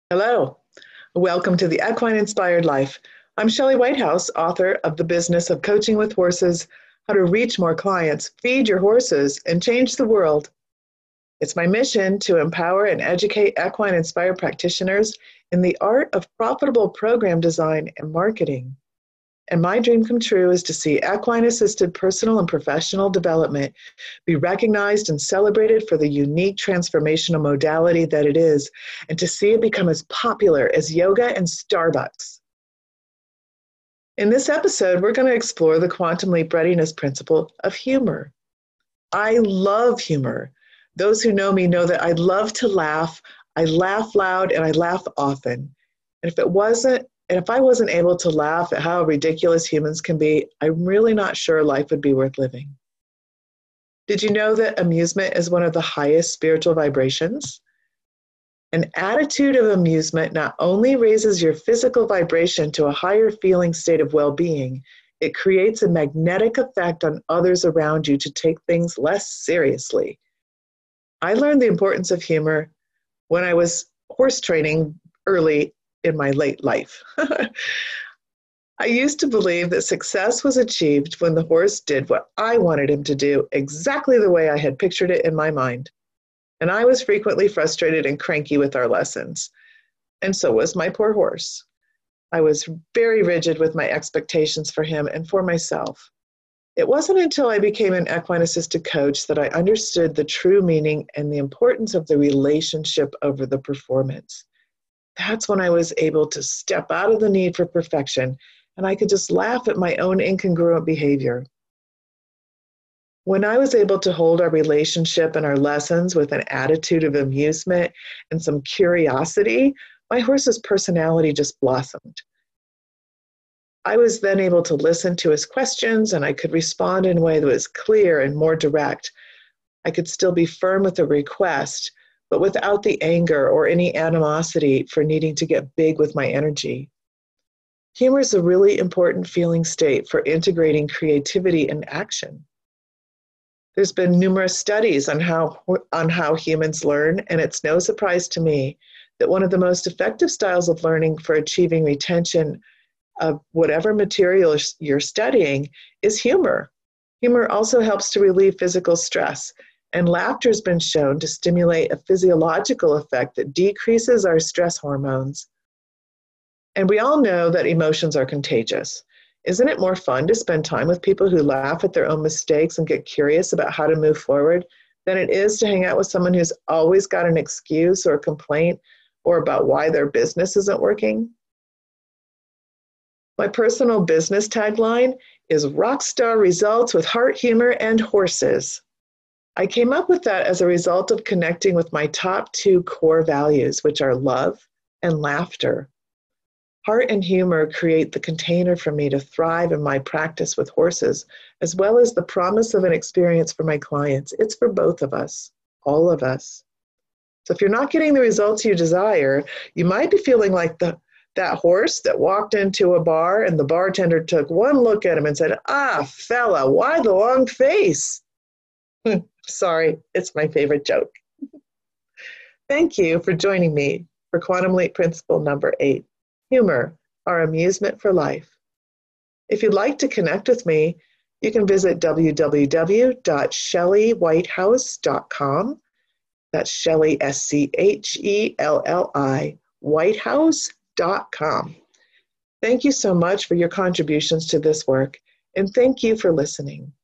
Hello, welcome to the Equine Inspired Life. I'm Shelley Whitehouse, author of The Business of Coaching with Horses, How to Reach More Clients, Feed Your Horses, and Change the World. It's my mission to empower and educate equine inspired practitioners in the art of profitable program design and marketing. And my dream come true is to see equine-assisted personal and professional development be recognized and celebrated for the unique transformational modality that it is, and to see it become as popular as yoga and Starbucks. In this episode, we're going to explore the Quantum Leap Readiness principle of humor. I love humor. Those who know me know that I love to laugh. I laugh loud and I laugh often. And if I wasn't able to laugh at how ridiculous humans can be, I'm really not sure life would be worth living. Did you know that amusement is one of the highest spiritual vibrations? An attitude of amusement not only raises your physical vibration to a higher feeling state of well-being, it creates a magnetic effect on others around you to take things less seriously. I learned the importance of humor when I was horse training early in my late life. I used to believe that success was achieved when the horse did what I wanted him to do exactly the way I had pictured it in my mind. And I was frequently frustrated and cranky with our lessons. And so was my poor horse. I was very rigid with my expectations for him and for myself. It wasn't until I became an equine assisted coach that I understood the true meaning and the importance of the relationship over the performance. That's when I was able to step out of the need for perfection, and I could just laugh at my own incongruent behavior. When I was able to hold our relationship and our lessons with an attitude of amusement and some curiosity, my horse's personality just blossomed. I was then able to listen to his questions, and I could respond in a way that was clear and more direct. I could still be firm with a request, but without the anger or any animosity for needing to get big with my energy. Humor is a really important feeling state for integrating creativity and action. There's been numerous studies on how humans learn, and it's no surprise to me that one of the most effective styles of learning for achieving retention of whatever material you're studying is humor. Humor also helps to relieve physical stress, and laughter has been shown to stimulate a physiological effect that decreases our stress hormones. And we all know that emotions are contagious. Isn't it more fun to spend time with people who laugh at their own mistakes and get curious about how to move forward than it is to hang out with someone who's always got an excuse or a complaint or about why their business isn't working? My personal business tagline is Rockstar Results with Heart, Humor, and Horses. I came up with that as a result of connecting with my top two core values, which are love and laughter. Heart and humor create the container for me to thrive in my practice with horses, as well as the promise of an experience for my clients. It's for both of us, all of us. So if you're not getting the results you desire, you might be feeling like that horse that walked into a bar and the bartender took one look at him and said, "Ah, fella, why the long face?" Sorry, it's my favorite joke. Thank you for joining me for Quantum Leap Principle number 8, Humor, our amusement for life. If you'd like to connect with me, you can visit www.shelleywhitehouse.com. That's Shelley, Schelli, Whitehouse.com. Thank you so much for your contributions to this work, and thank you for listening.